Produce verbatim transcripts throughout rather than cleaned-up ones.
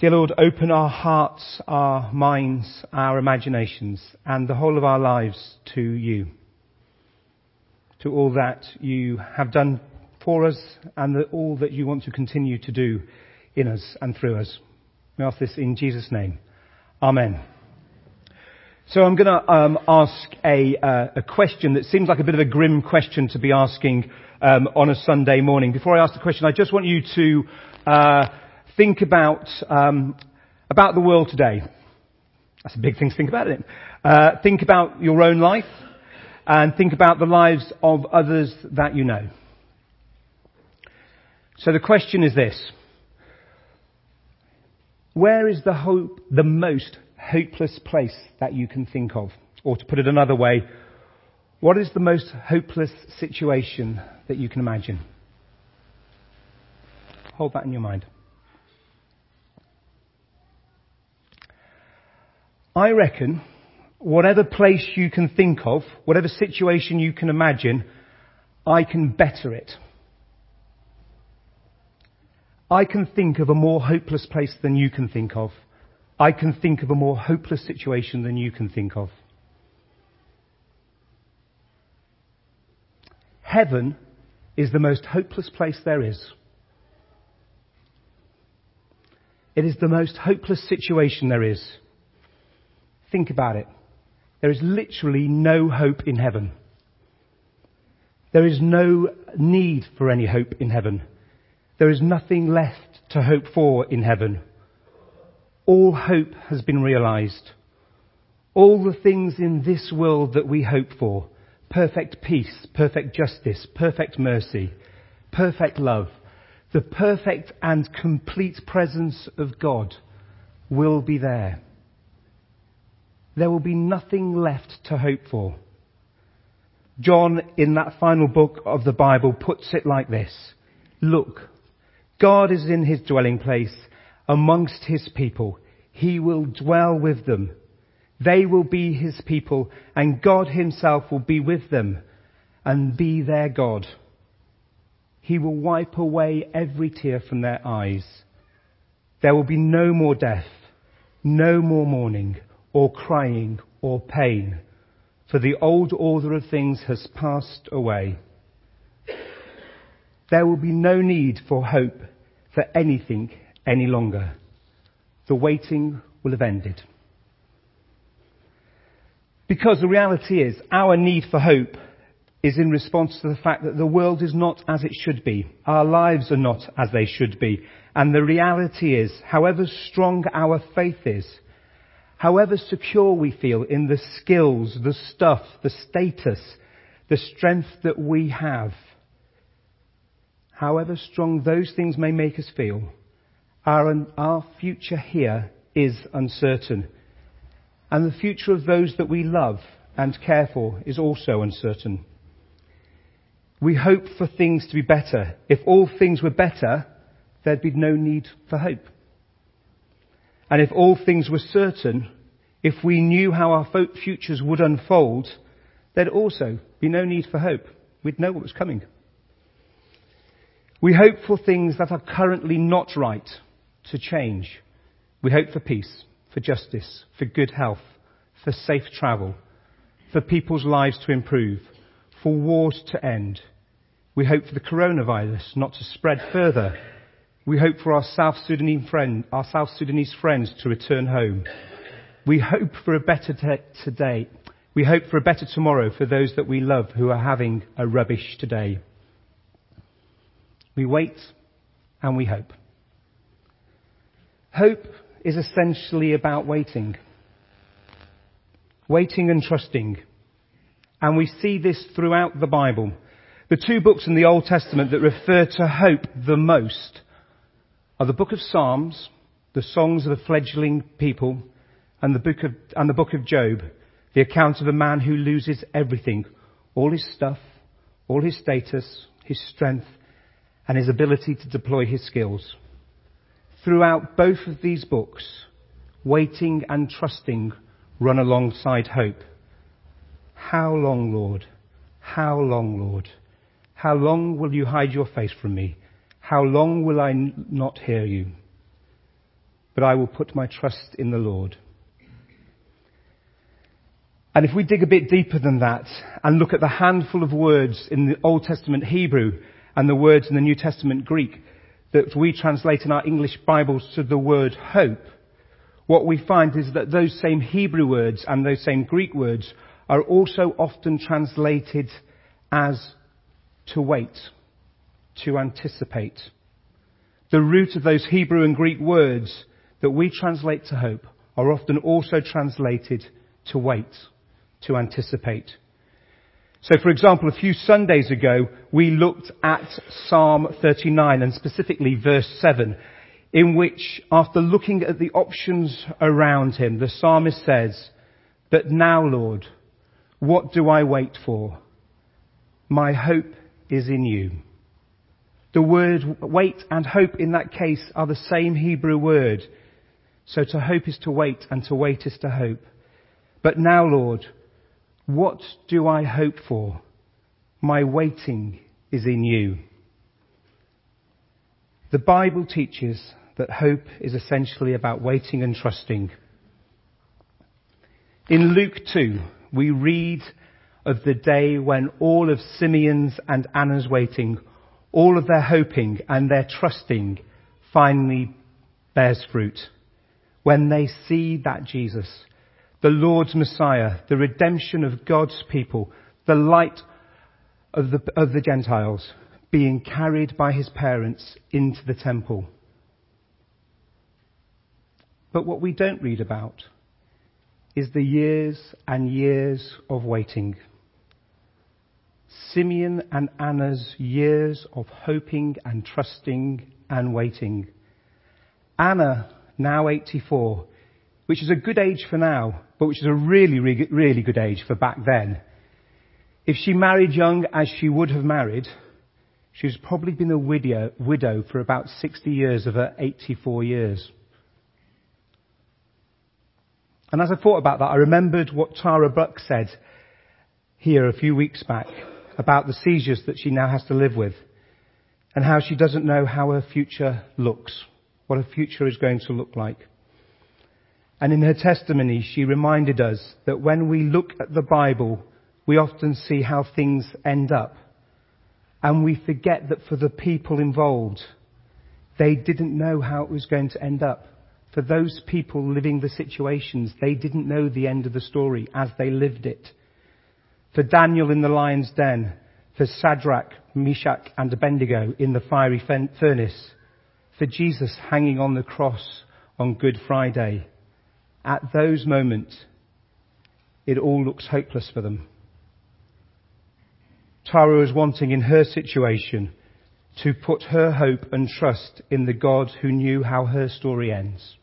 Dear Lord, open our hearts, our minds, our imaginations, and the whole of our lives to you, to all that you have done for us and the, all that you want to continue to do in us and through us. We ask this in Jesus' name. Amen. So I'm going to um, ask a, uh, a question that seems like a bit of a grim question to be asking um, on a Sunday morning. Before I ask the question, I just want you to uh, think about um, about the world today. That's a big thing to think about, isn't it? Uh, think about your own life and think about the lives of others that you know. So the question is this: where is the hope, the most hopeless place that you can think of? Or to put it another way, what is the most hopeless situation that you can imagine? Hold that in your mind. I reckon whatever place you can think of, whatever situation you can imagine, I can better it. I can think of a more hopeless place than you can think of. I can think of a more hopeless situation than you can think of. Heaven is the most hopeless place there is. It is the most hopeless situation there is. Think about it. There is literally no hope in heaven. There is no need for any hope in heaven. There is nothing left to hope for in heaven. All hope has been realized. All the things in this world that we hope for, perfect peace, perfect justice, perfect mercy, perfect love, the perfect and complete presence of God will be there. There will be nothing left to hope for. John, in that final book of the Bible, puts it like this: look, God is in his dwelling place amongst his people. He will dwell with them. They will be his people, and God himself will be with them and be their God. He will wipe away every tear from their eyes. There will be no more death, no more mourning, or crying, or pain, for the old order of things has passed away. There will be no need for hope for anything any longer. The waiting will have ended. Because the reality is, our need for hope is in response to the fact that the world is not as it should be. Our lives are not as they should be. And the reality is, however strong our faith is, however secure we feel in the skills, the stuff, the status, the strength that we have, however strong those things may make us feel, our, our future here is uncertain. And the future of those that we love and care for is also uncertain. We hope for things to be better. If all things were better, there'd be no need for hope. And if all things were certain, if we knew how our futures would unfold, there'd also be no need for hope. We'd know what was coming. We hope for things that are currently not right to change. We hope for peace, for justice, for good health, for safe travel, for people's lives to improve, for wars to end. We hope for the coronavirus not to spread further. We hope for our South Sudanese friend, our South Sudanese friends to return home. We hope for a better t- today. We hope for a better tomorrow for those that we love who are having a rubbish today. We wait and we hope. Hope is essentially about waiting. Waiting and trusting. And we see this throughout the Bible. The two books in the Old Testament that refer to hope the most are the book of Psalms, the songs of a fledgling people, and the book of, and the book of Job, the account of a man who loses everything, all his stuff, all his status, his strength, and his ability to deploy his skills. Throughout both of these books, waiting and trusting run alongside hope. How long, Lord? How long, Lord? How long will you hide your face from me? How long will I n- not hear you? but I will put my trust in the Lord. And if we dig a bit deeper than that and look at the handful of words in the Old Testament Hebrew and the words in the New Testament Greek that we translate in our English Bibles to the word hope, what we find is that those same Hebrew words and those same Greek words are also often translated as to wait, to anticipate. The root of those Hebrew and Greek words that we translate to hope are often also translated to wait, to anticipate. So, for example, a few Sundays ago, we looked at Psalm thirty-nine and specifically verse seven, in which, after looking at the options around him, the psalmist says, "But now, Lord, what do I wait for? My hope is in you." The word wait and hope in that case are the same Hebrew word. So to hope is to wait, and to wait is to hope. But now, Lord, what do I hope for? My waiting is in you. The Bible teaches that hope is essentially about waiting and trusting. In Luke two, we read of the day when all of Simeon's and Anna's waiting, all of their hoping and their trusting finally bears fruit. When they see that Jesus, the Lord's Messiah, the redemption of God's people, the light of the, of the Gentiles, being carried by his parents into the temple. But what we don't read about is the years and years of waiting. Simeon and Anna's years of hoping and trusting and waiting. Anna, now eighty-four, which is a good age for now, but which is a really, really, really good age for back then. If she married young as she would have married, she's probably been a widow, widow for about sixty years of her eighty-four years. And as I thought about that, I remembered what Tara Buck said here a few weeks back about the seizures that she now has to live with, and how she doesn't know how her future looks, what her future is going to look like. And in her testimony, she reminded us that when we look at the Bible, we often see how things end up. And we forget that for the people involved, they didn't know how it was going to end up. For those people living the situations, they didn't know the end of the story as they lived it. For Daniel in the lion's den, for Shadrach, Meshach and Abednego in the fiery furnace, for Jesus hanging on the cross on Good Friday. At those moments, it all looks hopeless for them. Tara was wanting in her situation to put her hope and trust in the God who knew how her story ends.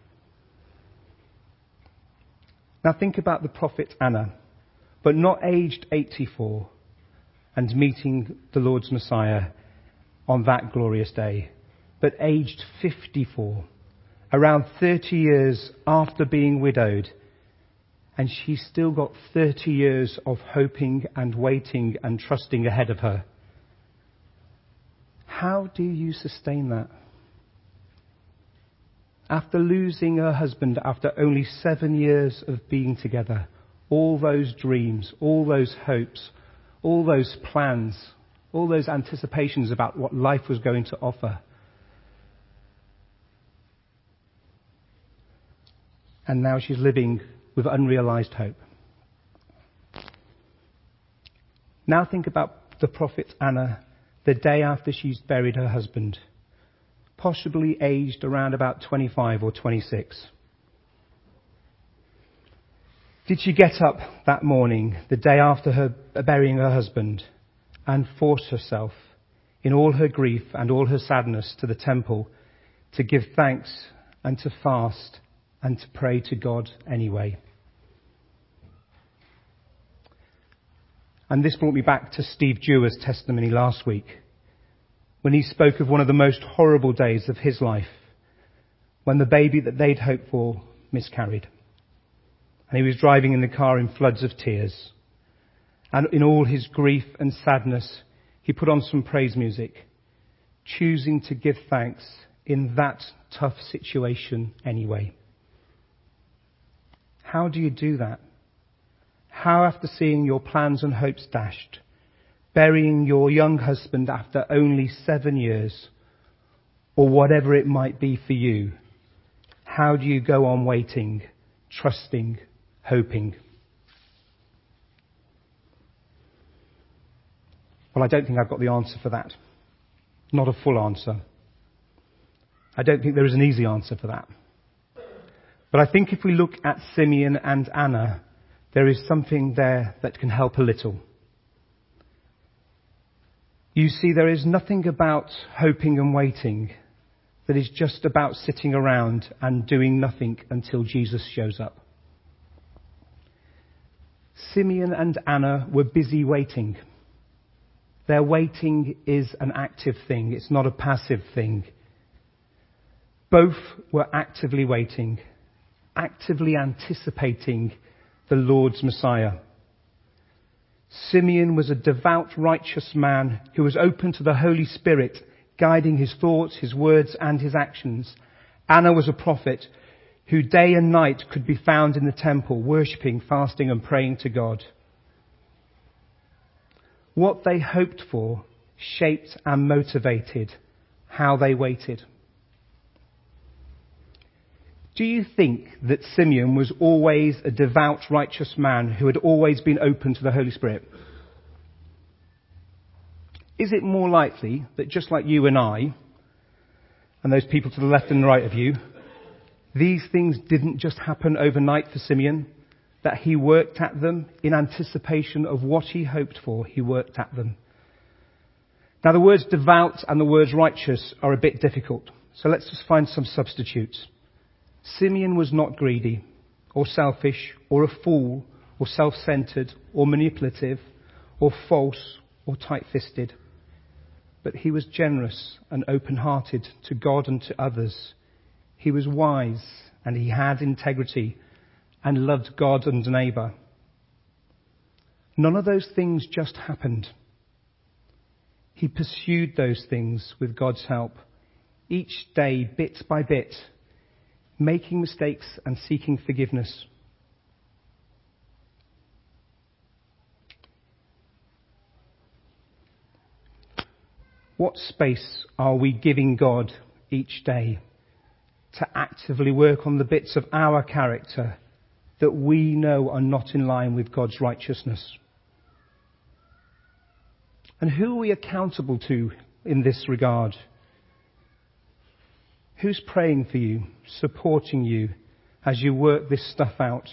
Now think about the prophet Anna, but not aged eighty-four, and meeting the Lord's Messiah on that glorious day, but aged fifty-four, around thirty years after being widowed, and she's still got thirty years of hoping and waiting and trusting ahead of her. How do you sustain that? After losing her husband after only seven years of being together, all those dreams, all those hopes, all those plans, all those anticipations about what life was going to offer. And now she's living with unrealized hope. Now think about the prophet Anna the day after she's buried her husband, possibly aged around about twenty-five or twenty-six. Did she get up that morning, the day after her burying her husband, and force herself, in all her grief and all her sadness, to the temple to give thanks and to fast and to pray to God anyway? And this brought me back to Steve Dewar's testimony last week, when he spoke of one of the most horrible days of his life, when the baby that they'd hoped for miscarried. And he was driving in the car in floods of tears. And in all his grief and sadness, he put on some praise music, choosing to give thanks in that tough situation anyway. How do you do that? How, after seeing your plans and hopes dashed, burying your young husband after only seven years, or whatever it might be for you, how do you go on waiting, trusting, hoping? Well, I don't think I've got the answer for that. Not a full answer. I don't think there is an easy answer for that. But I think if we look at Simeon and Anna, there is something there that can help a little. You see, there is nothing about hoping and waiting that is just about sitting around and doing nothing until Jesus shows up. Simeon and Anna were busy waiting. Their waiting is an active thing. It's not a passive thing. Both were actively waiting, actively anticipating the Lord's Messiah. Simeon was a devout, righteous man who was open to the Holy Spirit, guiding his thoughts, his words, and his actions. Anna was a prophet who day and night could be found in the temple, worshipping, fasting, and praying to God. What they hoped for shaped and motivated how they waited. Do you think that Simeon was always a devout, righteous man who had always been open to the Holy Spirit? Is it more likely that just like you and I, and those people to the left and right of you, these things didn't just happen overnight for Simeon, that he worked at them in anticipation of what he hoped for, he worked at them? Now, the words devout and the words righteous are a bit difficult, so let's just find some substitutes. Simeon was not greedy, or selfish, or a fool, or self-centered, or manipulative, or false, or tight-fisted. But he was generous and open-hearted to God and to others. He was wise, and he had integrity, and loved God and neighbour. None of those things just happened. He pursued those things with God's help, each day, bit by bit, making mistakes and seeking forgiveness. What space are we giving God each day to actively work on the bits of our character that we know are not in line with God's righteousness? And who are we accountable to in this regard? Who's praying for you, supporting you as you work this stuff out?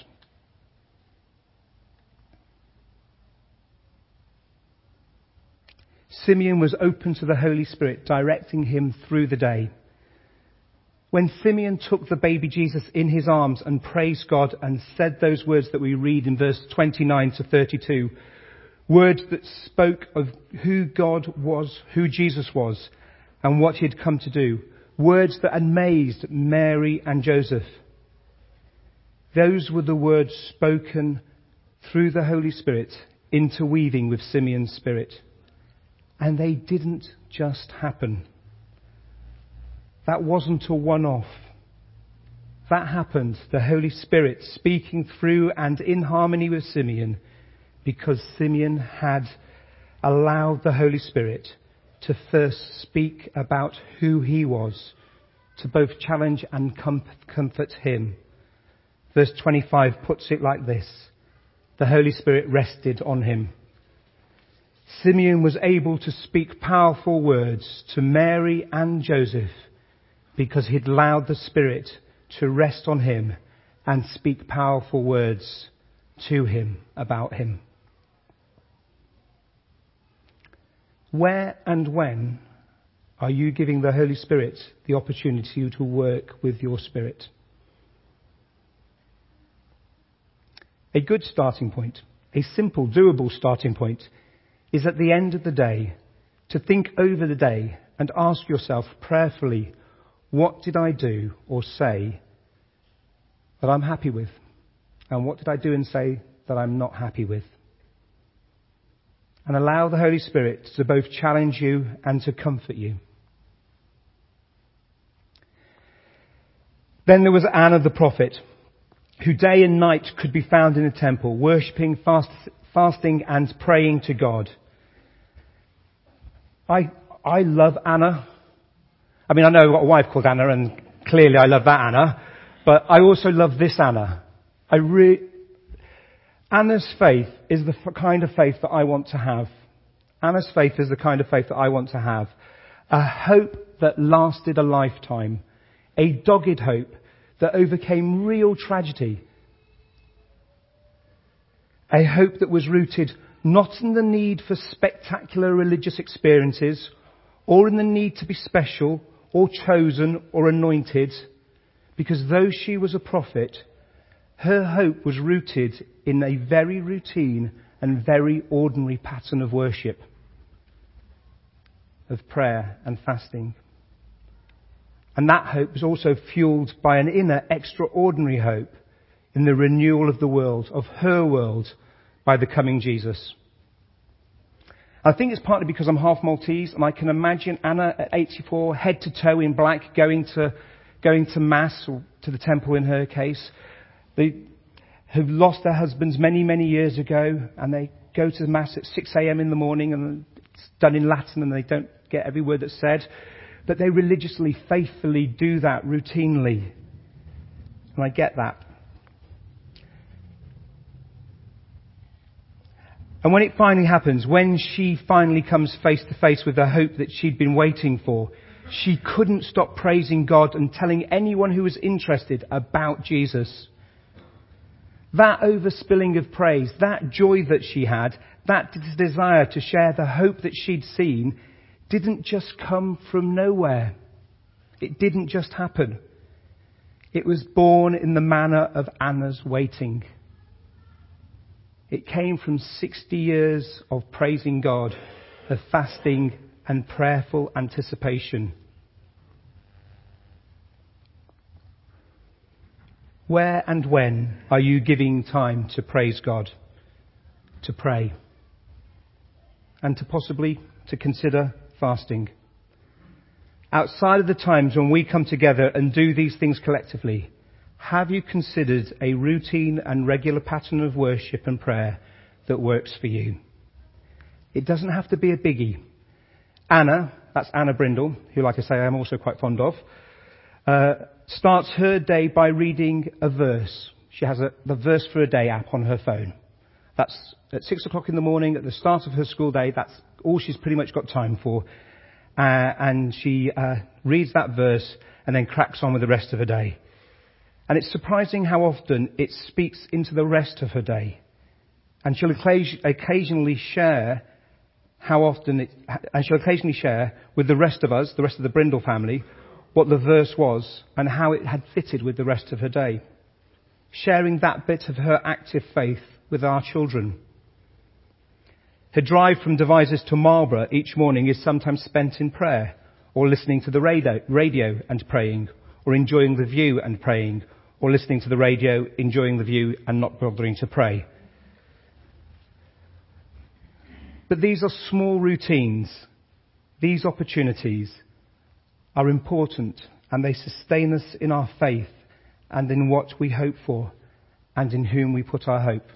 Simeon was open to the Holy Spirit, directing him through the day. When Simeon took the baby Jesus in his arms and praised God and said those words that we read in verse twenty-nine to thirty-two, words that spoke of who God was, who Jesus was, and what he had come to do, words that amazed Mary and Joseph. Those were the words spoken through the Holy Spirit, interweaving with Simeon's spirit. And they didn't just happen. That wasn't a one-off. That happened, the Holy Spirit speaking through and in harmony with Simeon, because Simeon had allowed the Holy Spirit to first speak about who he was, to both challenge and com- comfort him. Verse twenty-five puts it like this: the Holy Spirit rested on him. Simeon was able to speak powerful words to Mary and Joseph because he'd allowed the Spirit to rest on him and speak powerful words to him about him. Where and when are you giving the Holy Spirit the opportunity to work with your spirit? A good starting point, a simple, doable starting point, is at the end of the day to think over the day and ask yourself prayerfully, what did I do or say that I'm happy with? And what did I do and say that I'm not happy with? And allow the Holy Spirit to both challenge you and to comfort you. Then there was Anna the prophet, who day and night could be found in the temple, worshipping, fast, fasting and praying to God. I, I love Anna. I mean, I know I've got a wife called Anna, and clearly I love that Anna, but I also love this Anna. I re- Anna's faith is the f- kind of faith that I want to have. Anna's faith is the kind of faith that I want to have. A hope that lasted a lifetime. A dogged hope that overcame real tragedy. A hope that was rooted not in the need for spectacular religious experiences, or in the need to be special, or chosen, or anointed, because though she was a prophet, her hope was rooted in a very routine and very ordinary pattern of worship, of prayer and fasting. And that hope was also fueled by an inner extraordinary hope in the renewal of the world, of her world, by the coming Jesus. I think it's partly because I'm half Maltese, and I can imagine Anna at eighty-four, head to toe in black, going to going to Mass, or to the temple in her case. They have lost their husbands many, many years ago, and they go to Mass at six a.m. in the morning, and it's done in Latin, and they don't get every word that's said. But they religiously, faithfully do that routinely. And I get that. And when it finally happens, when she finally comes face to face with the hope that she'd been waiting for, she couldn't stop praising God and telling anyone who was interested about Jesus. That overspilling of praise, that joy that she had, that desire to share the hope that she'd seen, didn't just come from nowhere. It didn't just happen. It was born in the manner of Anna's waiting. It came from sixty years of praising God, of fasting and prayerful anticipation. Where and when are you giving time to praise God, to pray, and to possibly to consider fasting? Outside of the times when we come together and do these things collectively, have you considered a routine and regular pattern of worship and prayer that works for you? It doesn't have to be a biggie. Anna, that's Anna Brindle, who, like I say, I'm also quite fond of, uh, starts her day by reading a verse. She has a, the Verse for a Day app on her phone. That's at six o'clock in the morning, at the start of her school day. That's all she's pretty much got time for. Uh, and she uh, reads that verse and then cracks on with the rest of her day. And it's surprising how often it speaks into the rest of her day. And she'll occasionally share how often it, and she'll occasionally share with the rest of us, the rest of the Brindle family, what the verse was and how it had fitted with the rest of her day. Sharing that bit of her active faith with our children. Her drive from Devizes to Marlborough each morning is sometimes spent in prayer, or listening to the radio, radio and praying, or enjoying the view and praying, or listening to the radio, enjoying the view and not bothering to pray. But these are small routines. These opportunities are important, and they sustain us in our faith and in what we hope for and in whom we put our hope.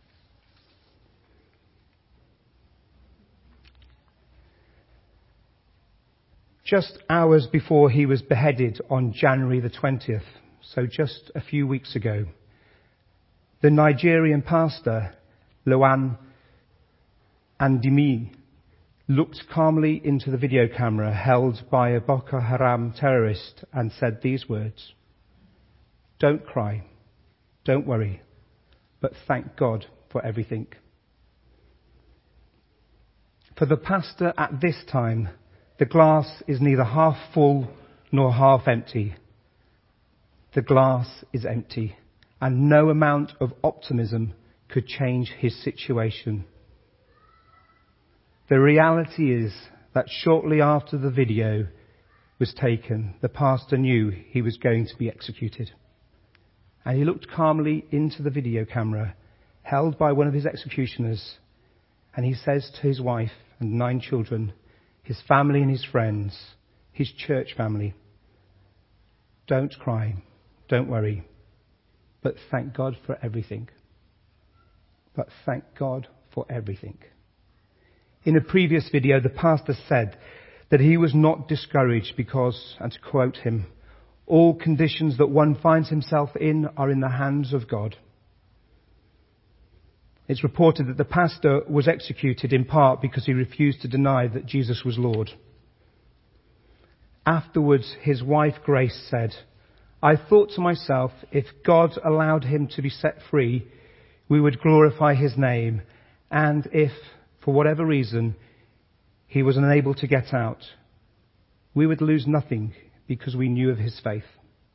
Just hours before he was beheaded on January the twentieth, so just a few weeks ago, the Nigerian pastor, Loan Andimi, looked calmly into the video camera held by a Boko Haram terrorist and said these words: "Don't cry, don't worry, but thank God for everything." For the pastor at this time, the glass is neither half full nor half empty. The glass is empty, and no amount of optimism could change his situation. The reality is that shortly after the video was taken, the pastor knew he was going to be executed. And he looked calmly into the video camera, held by one of his executioners, and he says to his wife and nine children, his family and his friends, his church family, "Don't cry, don't worry. But thank God for everything. But thank God for everything. In a previous video, the pastor said that he was not discouraged because, and to quote him, all conditions that one finds himself in are in the hands of God. It's reported that the pastor was executed in part because he refused to deny that Jesus was Lord. Afterwards, his wife Grace said, I thought to myself, if God allowed him to be set free, we would glorify his name. And if, for whatever reason, he was unable to get out, we would lose nothing because we knew of his faith.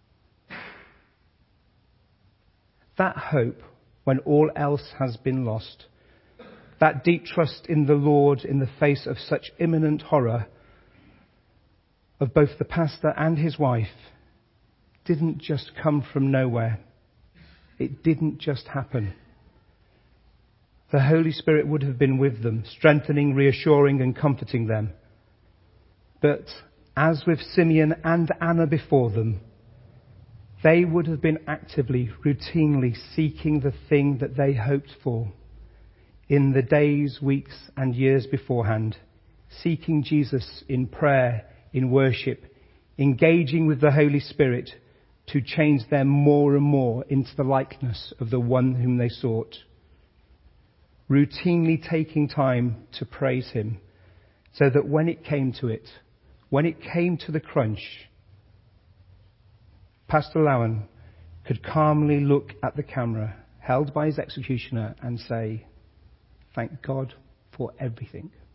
That hope, when all else has been lost, that deep trust in the Lord in the face of such imminent horror of both the pastor and his wife, didn't just come from nowhere. It didn't just happen. The Holy Spirit would have been with them, strengthening, reassuring and comforting them. But as with Simeon and Anna before them, they would have been actively, routinely seeking the thing that they hoped for in the days, weeks and years beforehand, seeking Jesus in prayer, in worship, engaging with the Holy Spirit to change them more and more into the likeness of the one whom they sought. Routinely taking time to praise him so that when it came to it, when it came to the crunch, Pastor Lowen could calmly look at the camera held by his executioner and say, thank God for everything.